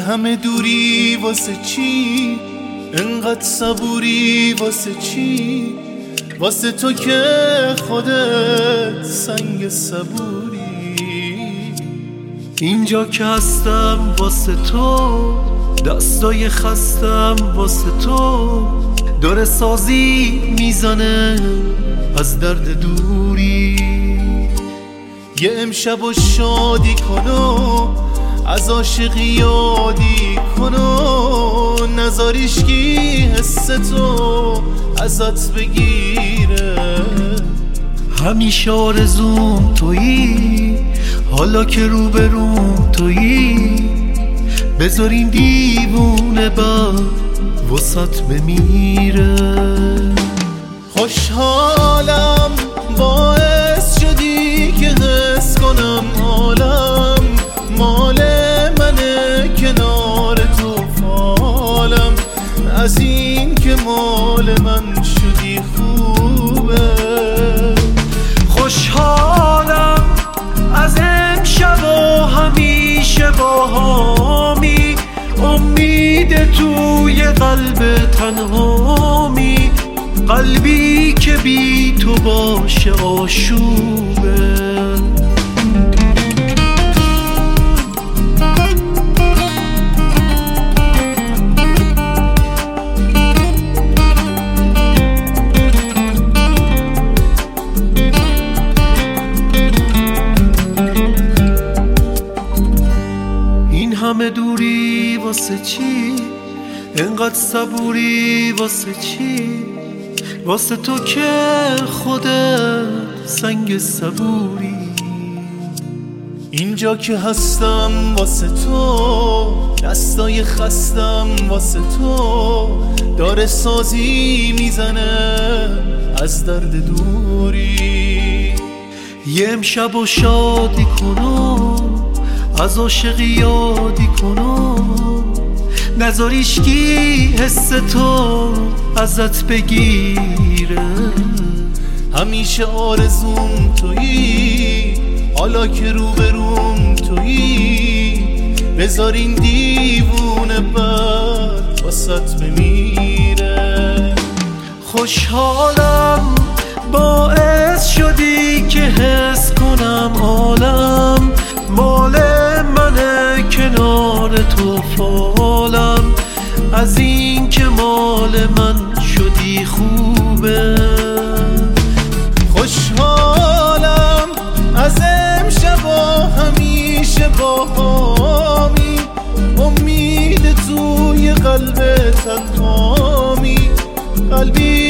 همه دوری واسه چی؟ انقدر صبوری واسه چی؟ واسه تو که خودت سنگ صبوری. اینجا که هستم واسه تو، دستای خستم واسه تو، داره سازی میزنه از درد دوری. یه امشب و شادی کنو، از عاشقی یادی کنو، نذاریش کی حس تو ازت بگیره. همیشه آرزوم تویی، حالا که روبروم تویی، بذار این دیوونه با وسط بمیره. خوشحالم باعث شدی که حس کنم عالم مال منه، کنار تو فالم، از این که مال من شدی خوبه. خوشحالم از امشب و همیشه با هامی، امید توی قلب تنهامی، قلبی که بی تو باشه آشوبه. این همه دوری واسه چی؟ انقدر صبوری واسه چی؟ واسه تو که خودت سنگ صبوری. اینجا که هستم واسه تو، دستای خستم واسه تو، داره سازی میزنه از درد دوری. یه امشب و شادی کنو، از عاشقی یادی کنو، نذاریش کی حس تو ازت بگیره. همیشه آرزوم تویی، حالا که روبروم تویی، بذار این دیوونه بد واسط بمیره. خوشحالم باعث شدی که حس کنم عالم مال منه، کنار تو فالم، از این که مال من شدی خوبه. خوشحالم از امشب و همیشه با هامی، امید توی قلب تنهامی، قلبی